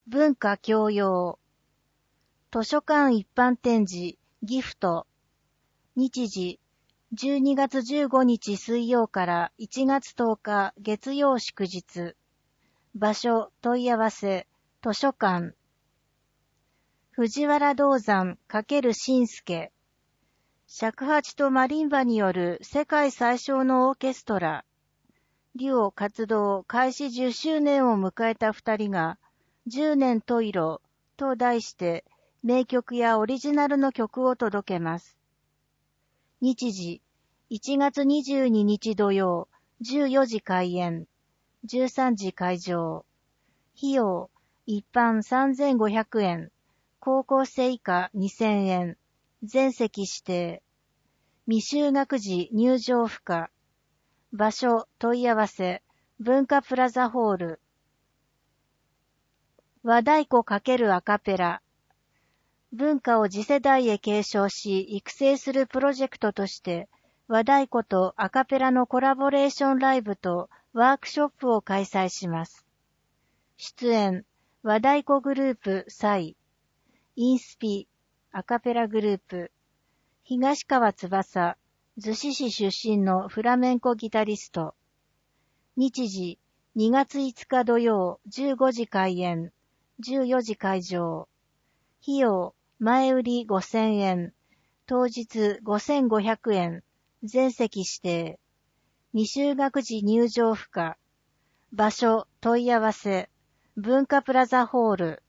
文化教養。図書館一般展示、ギフト。日時、12月15日水曜から1月10日月曜祝日。場所、問い合わせ、図書館。藤原道山×新助。尺八とマリンバによる世界最小のオーケストラ。デュオ活動開始10周年を迎えた二人が、10年十色と題して名曲やオリジナルの曲を届けます。日時、1月22日土曜、14時開演、13時会場。費用、一般3500円、高校生以下2000円、全席指定。未就学時入場不可。場所、問い合わせ、文化プラザホール。和太鼓×アカペラ。文化を次世代へ継承し育成するプロジェクトとして、和太鼓とアカペラのコラボレーションライブとワークショップを開催します。出演、和太鼓グループサイ、インスピ、アカペラグループ、東川翼、逗子市出身のフラメンコギタリスト。日時、2月5日土曜、15時開演、14時会場。費用、前売り5000円、当日5500円、全席指定。未就学時入場不可。場所、問い合わせ、文化プラザホール。